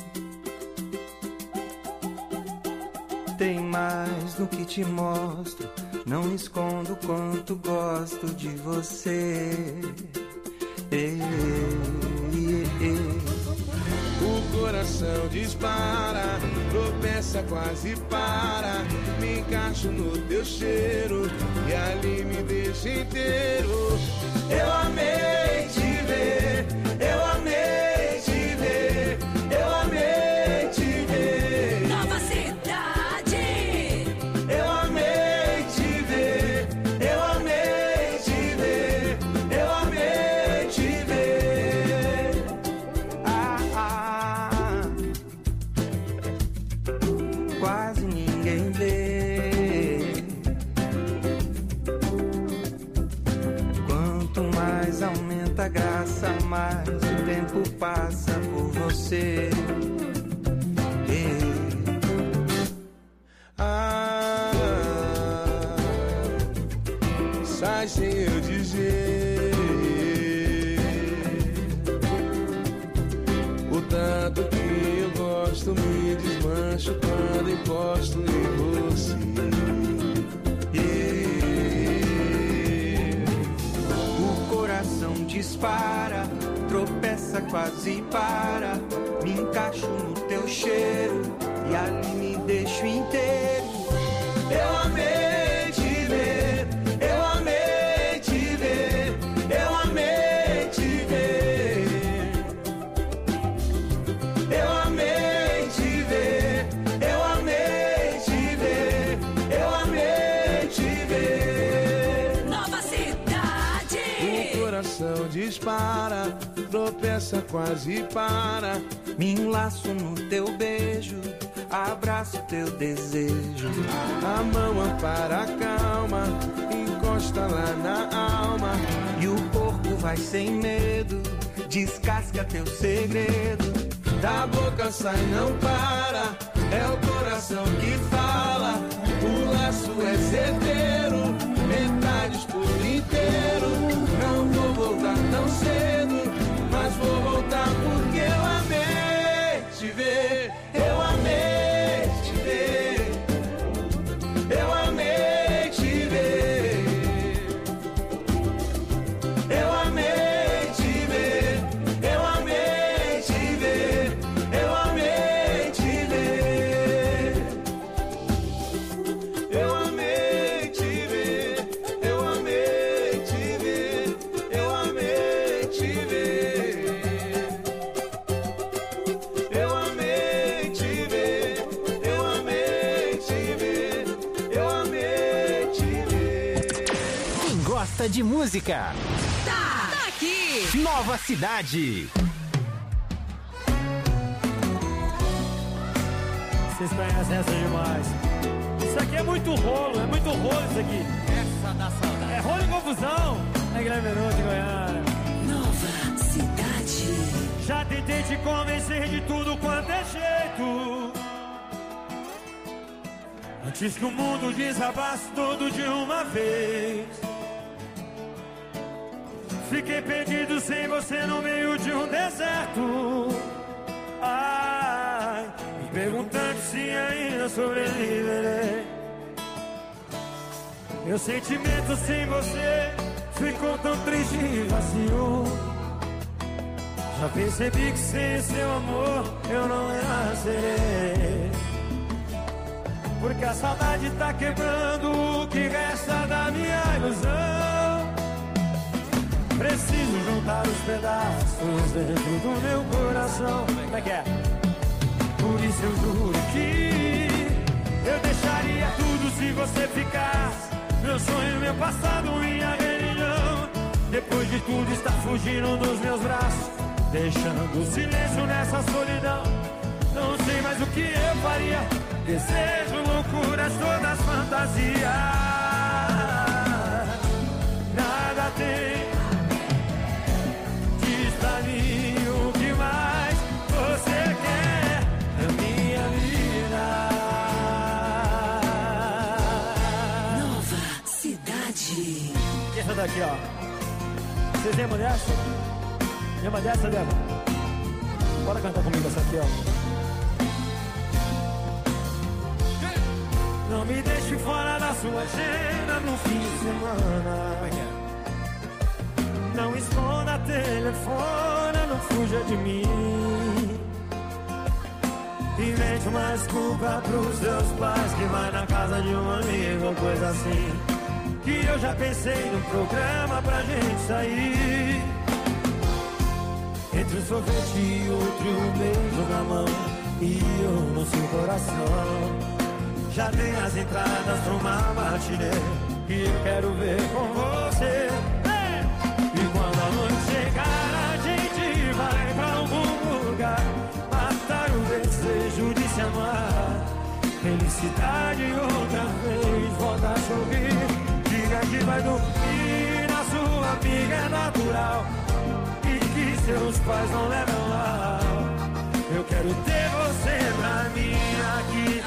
Tem mais no que te mostro, não escondo quanto gosto de você. O coração dispara, tropeça, quase para. Me encaixo no teu cheiro e ali me deixa inteiro. Eu amei te ver, eu amei te ver, eu amei te ver. Nova cidade. Eu amei te ver, eu amei te ver, eu amei te ver. Quase ninguém vê. Quanto mais aumenta a graça, mais o tempo passa por você. Sai sem eu dizer o tanto que eu gosto, me desmancho quando encosto em você. dispara, tropeça, quase para. Me encaixo no teu cheiro e ali me deixo inteiro. Eu amei te ver, eu amei te ver, eu amei te ver. Eu amei te ver, eu amei te ver, eu amei te ver. Nova Cidade. O coração dispara, tropeça, quase para. Me enlaço no teu beijo, abraço teu desejo. A mão ampara a calma, encosta lá na alma. E o corpo vai sem medo, descasca teu segredo. Da boca sai, não para, é o coração que fala. O laço é certeiro, metades por inteiro. Não vou voltar tão cedo, mas vou voltar porque eu amei te ver. Eu amei te ver, eu amei te ver. Eu amei te ver, eu amei te ver, eu amei te ver. Eu amei te ver, eu amei te ver, eu amei te ver. Eu amei te ver, eu amei te ver, eu amei te ver. Quem gosta de música, Tá aqui. Nova Cidade. Vocês conhecem essa demais. Isso aqui é muito rolo isso aqui. Essa da saudade. É rolo e confusão. É Guilherme de Goiânia. Nova Cidade. Já tentei te convencer de tudo quanto é jeito. Antes que o mundo desabasse todo de uma vez. Fiquei perdido sem você no meio de um deserto. Ai, me perguntando se ainda sobreviverei. Meu sentimento sem você ficou tão triste e vazio. Já percebi que sem seu amor eu não renascerei. Porque a saudade tá quebrando o que resta da minha ilusão. Preciso juntar os pedaços dentro do meu coração. Como é que é? Por isso eu juro que eu deixaria tudo se você ficasse. Meu sonho, meu passado, minha religião. Depois de tudo está fugindo dos meus braços, deixando o silêncio nessa solidão. Não sei mais o que eu faria. Desejo, loucuras, todas fantasias. Nada tem. Diz pra mim o que mais você quer da minha vida. Nova Cidade. E essa daqui, ó. Vocês lembram dessa? Lembra dessa, lembra? Bora cantar comigo essa aqui, ó. Não me deixe fora da sua agenda no fim de semana. Não esconda telefone, não fuja de mim. Invente uma desculpa pros seus pais, que vai na casa de um amigo ou coisa assim. Que eu já pensei no programa pra gente sair. Entre um sorvete e outro, um beijo na mão e eu no seu coração. Já tem as entradas pra uma matinê que eu quero ver com você. E quando a noite chegar, a gente vai pra algum lugar, matar o desejo de se amar. Felicidade outra vez, volta a sorrir. Diga que vai dormir na sua amiga, é natural. E que seus pais não levam lá. Eu quero ter você pra mim aqui.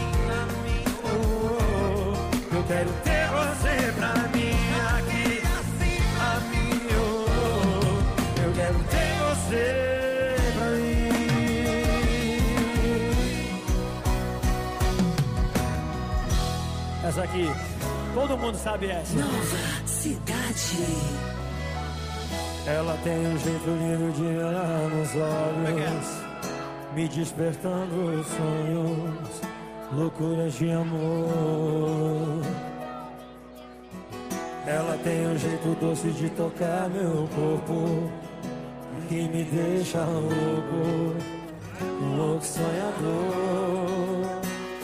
Eu quero ter você pra mim aqui, a mim, eu quero ter você pra mim. Essa aqui, todo mundo sabe essa. Nova Cidade. Ela tem um jeito lindo de olhar nos olhos, me despertando sonhos, loucuras de amor. Ela tem um jeito doce de tocar meu corpo, que me deixa louco, louco sonhador.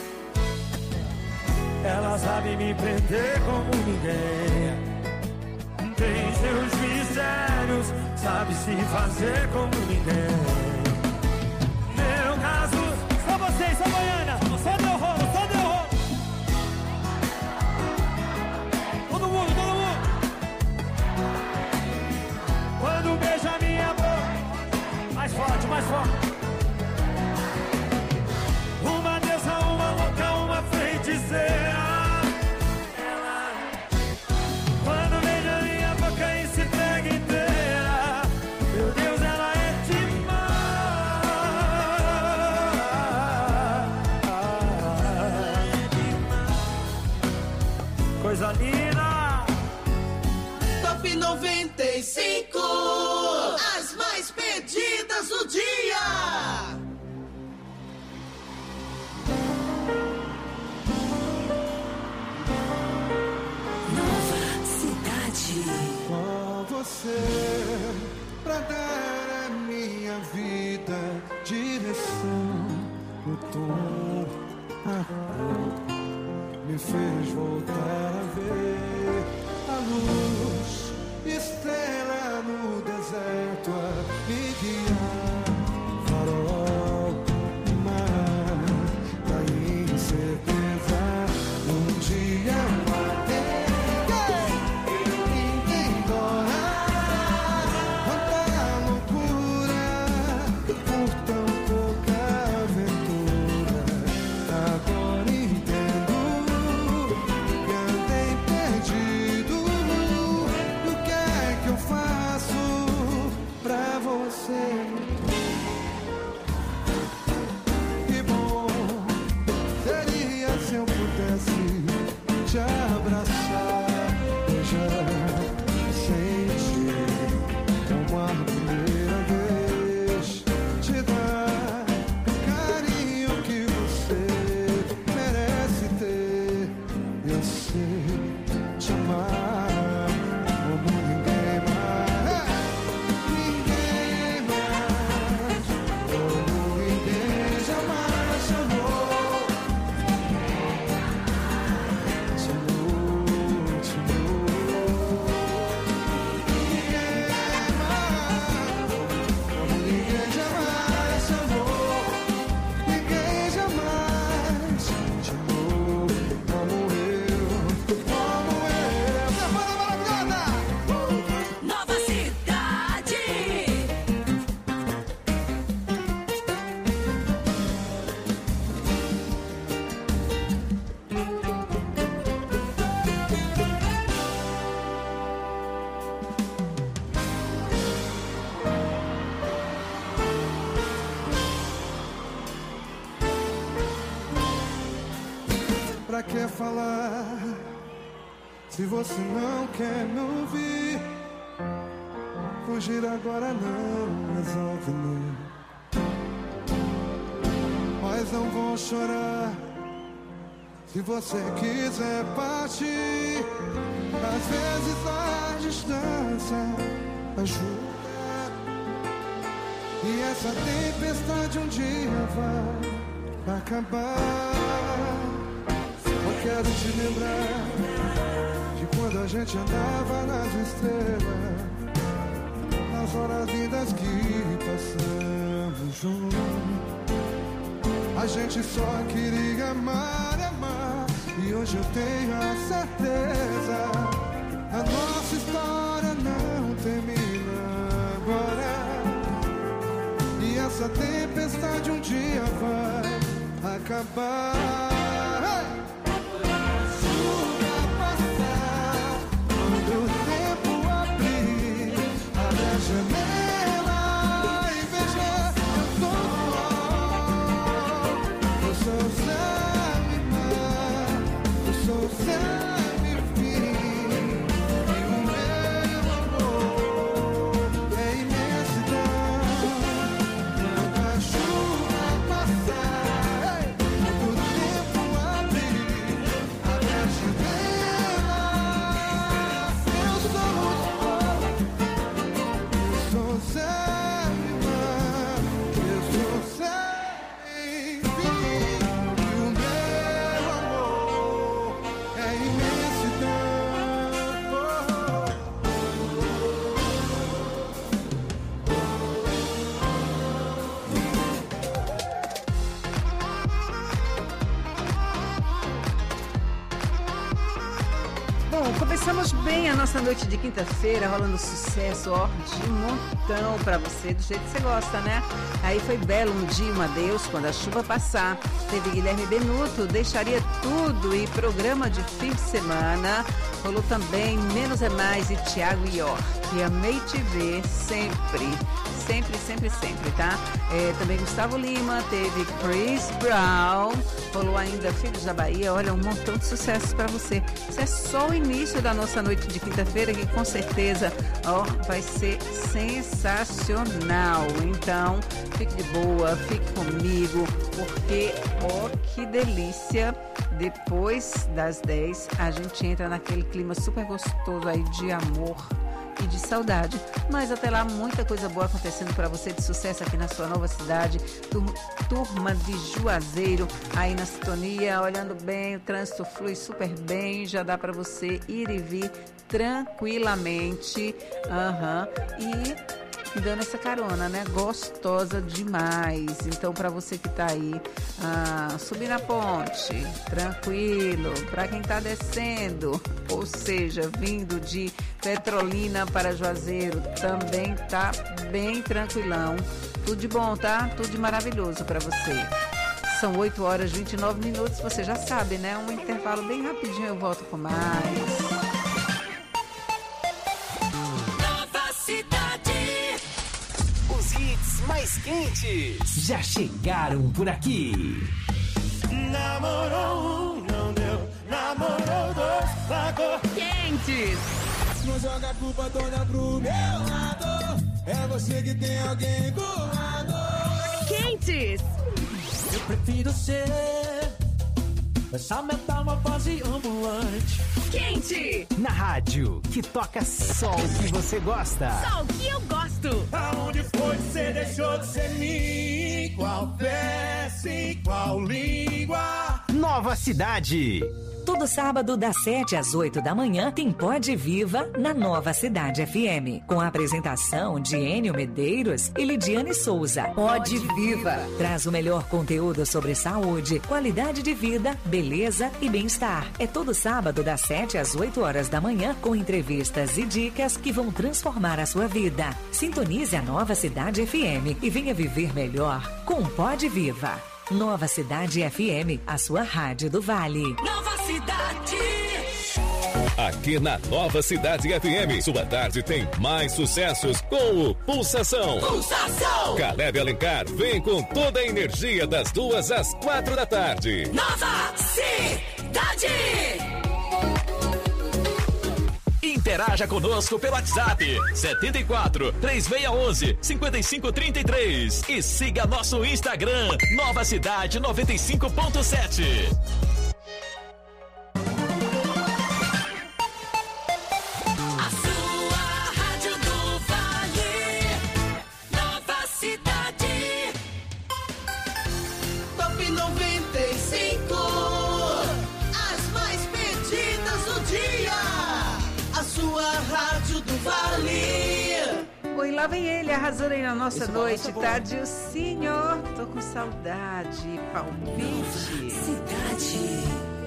Ela sabe me prender como ninguém, tem seus mistérios, sabe se fazer como ninguém. Meu caso, só vocês, só Goiânia, só deu rolo, só deu rolo. Todo mundo, todo mundo. Quando beija minha boca, mais forte, mais forte. Uma deusa, uma louca, uma feiticeira. Quando beija minha boca e se pega inteira, meu Deus, ela é demais. Coisa linda. Top 95, as mais pedidas do dia. Com você, pra dar a minha vida direção, o tom, a cor, me fez voltar a ver a luz, estrela no deserto a me guiar, farol, mar, da incerteza, um dia te abraçar, beijar, sentir como a primeira vez, te dar o carinho que você merece ter. Eu sei te amar como ninguém mais, como ninguém jamais te amou. Pra que falar se você não quer me ouvir? Fugir agora não resolve nem. Mas não vou chorar se você quiser partir. Às vezes a distância ajuda, e essa tempestade um dia vai acabar. Eu quero te lembrar de quando a gente andava nas estrelas, nas horas lindas que passamos juntos. A gente só queria amar, amar, e hoje eu tenho a certeza, a nossa história não termina agora. E essa tempestade um dia vai acabar. Quando o tempo abrir, abre a janela e veja, eu tô no eu sou o céu e mar, eu sou o céu e fim, e o meu amor Começamos bem a nossa noite de quinta-feira, rolando sucesso, ó, de montão pra você, do jeito que você gosta, né? Aí foi Belo, Um Dia, Um Adeus, Quando a Chuva Passar. Teve Guilherme Benuto, Deixaria Tudo e Programa de Fim de Semana. Rolou também Menos é Mais e Thiago York. E Amei Te Ver sempre, tá? Também Gustavo Lima, teve Chris Brown, rolou ainda Filhos da Bahia. Olha, um montão de sucessos para você. Isso é só o início da nossa noite de quinta-feira, que com certeza, ó, vai ser sensacional. Então, fique de boa, fique comigo, porque, ó, que delícia. Depois das 10, a gente entra naquele clima super gostoso aí de amor e de saudade. Mas até lá, muita coisa boa acontecendo para você, de sucesso aqui na sua nova cidade. Turma de Juazeiro aí na sintonia, olhando bem, o trânsito flui super bem, já dá para você ir e vir tranquilamente. E dando essa carona, né? Gostosa demais. Então, para você que tá aí, subir na ponte, tranquilo. Para quem tá descendo, ou seja, vindo de Petrolina para Juazeiro, também tá bem tranquilão. Tudo de bom, tá? Tudo de maravilhoso para você. São 8 horas e 29 minutos, você já sabe, né? Um intervalo bem rapidinho, eu volto com mais. Mais quentes já chegaram por aqui. Namorou um, não deu. Namorou dois, pagou. Quentes. Não joga a culpa toda pro meu lado. É você que tem alguém do lado. Quentes. Eu prefiro ser essa metamorfose ambulante. Quente. Na rádio que toca só o que você gosta. Só o que eu gosto. Aonde foi que você deixou de ser mim? Qual peça e qual língua? Nova Cidade. Todo sábado, das 7 às 8 da manhã, tem Pode Viva na Nova Cidade FM. Com a apresentação de Enio Medeiros e Lidiane Souza. Pode Viva traz o melhor conteúdo sobre saúde, qualidade de vida, beleza e bem-estar. É todo sábado, das 7 às 8 horas da manhã, com entrevistas e dicas que vão transformar a sua vida. Sintonize a Nova Cidade FM e venha viver melhor com Pode Viva. Nova Cidade FM, a sua rádio do Vale. Nova Cidade. Aqui na Nova Cidade FM, sua tarde tem mais sucessos com o Pulsação. Pulsação. Caleb Alencar vem com toda a energia das 2 às 4 da tarde. Nova Cidade. Interaja conosco pelo WhatsApp 74 3611 5533 e siga nosso Instagram Nova Cidade 95.7. A sua rádio do Vale, Nova Cidade. Top 95, as mais pedidas do dia. A sua rádio do Vale. Oi, lá vem ele, arrasando aí na nossa noite, tá? Dilcinho, tô com saudade, palpite. Cidade.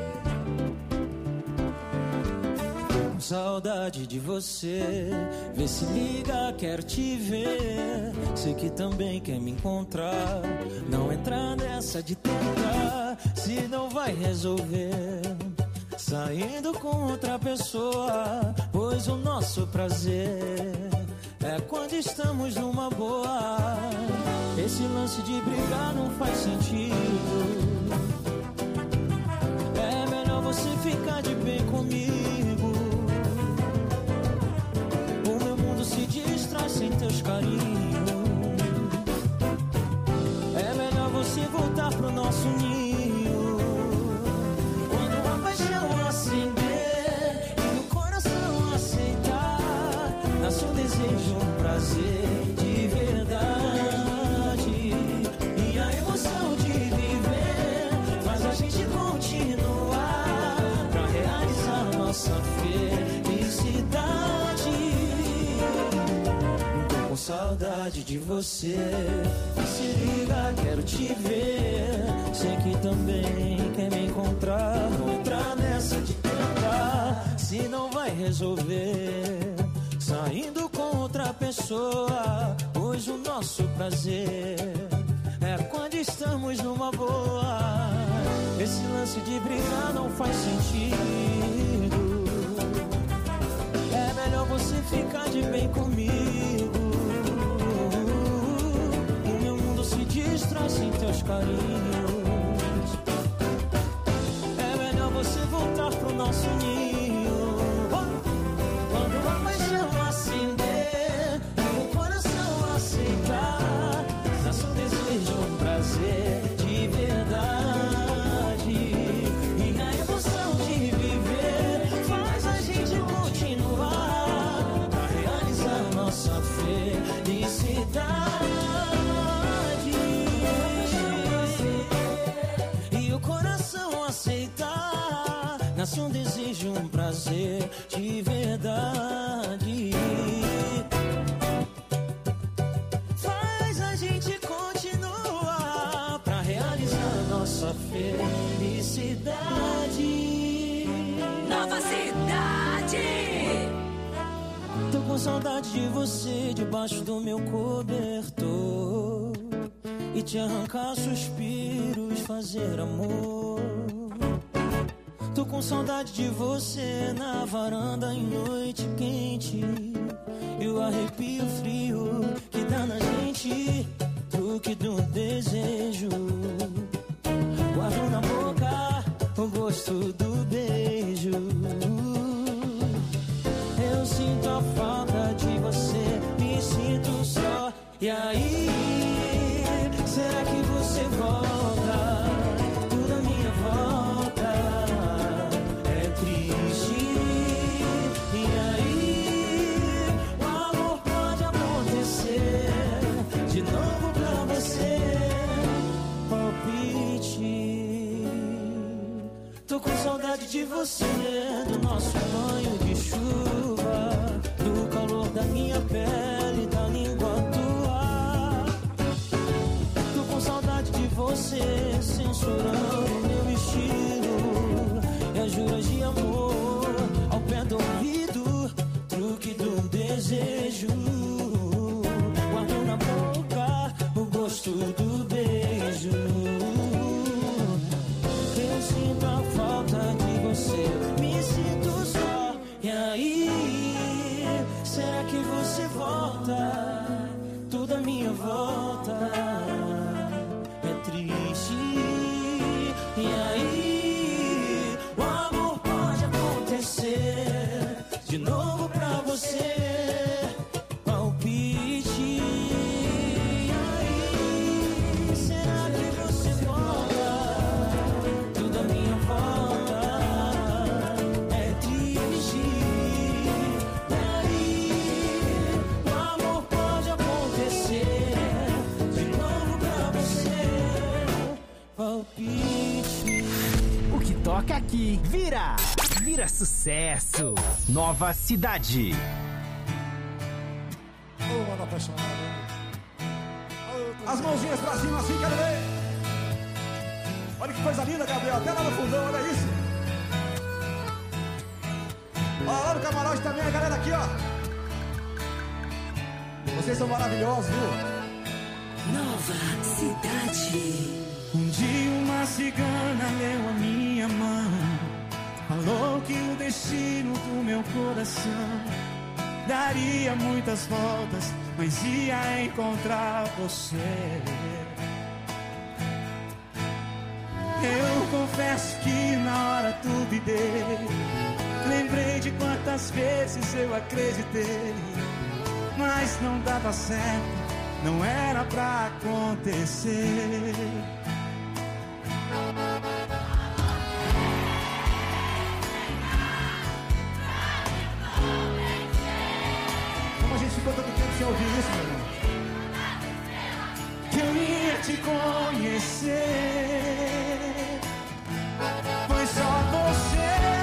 Com saudade de você, vê se liga, quero te ver. Sei que também quer me encontrar. Não entra nessa de tentar, se não vai resolver. Saindo com outra pessoa, pois o nosso prazer é quando estamos numa boa. Esse lance de brigar não faz sentido. É melhor você ficar de bem comigo. O meu mundo se distrai sem teus carinhos. É melhor você voltar pro nosso ninho. Acender e no coração aceitar, nasce um desejo, um prazer de verdade. E a emoção de viver faz a gente continuar pra realizar nossa felicidade. Tô com saudade de você, se liga, quero te ver. Sei que também quer me encontrar. Vou entrar nessa de tentar, se não vai resolver, saindo com outra pessoa, pois o nosso prazer é quando estamos numa boa. Esse lance de brigar não faz sentido. É melhor você ficar de bem comigo. O meu mundo se destrói sem teus carinhos. É melhor você voltar pro nosso ninho. Quando a paixão acender e o coração aceitar, nasce um desejo, um prazer de verdade. E a emoção de viver faz a gente continuar pra realizar nossa felicidade. E o coração aceitar, nasce um desejo, um prazer de verdade. Faz a gente continuar pra realizar nossa felicidade. Nova Cidade. Tô com saudade de você debaixo do meu cobertor e te arrancar suspiros, fazer amor. Tô com saudade de você na varanda em noite quente e o arrepio frio que dá na gente, truque do desejo. Guardo na boca o gosto do beijo. Eu sinto a falta de você, me sinto só. E aí, será que você volta? Tudo à minha volta é triste. E aí, o amor pode acontecer de novo pra você. Palpite. Tô com saudade de você, do nosso banho de chuva, do calor da minha pele, da língua tua. Tô com saudade de você, censurando meu estilo e as juras de amor ao pé do ouvido, truque do desejo. Guardo na boca o gosto do beijo. Eu sinto a falta de você, me sinto só. E aí, será que você volta? Tudo à minha volta é triste. E aí, o amor pode acontecer de novo pra você. Palpite. E aí, será que você volta? Tudo à minha volta é triste. E aí, o amor pode acontecer de novo pra você. Palpite. O que toca aqui vira sucesso. Nova Cidade. Ô, mano apaixonado. As mãozinhas pra cima assim, quero ver. Olha que coisa linda, Gabriel. Até lá no fundão, olha isso. Ó, lá no camarote também, a galera aqui, ó. Vocês são maravilhosos, viu? Nova Cidade. Um dia uma cigana leu a minha mão, falou que o destino do meu coração daria muitas voltas, mas ia encontrar você. Eu confesso que na hora duvidei, lembrei de quantas vezes eu acreditei, mas não dava certo, não era pra acontecer. Como a gente ficou tanto tempo sem ouvir isso, meu irmão? Que eu ia te conhecer.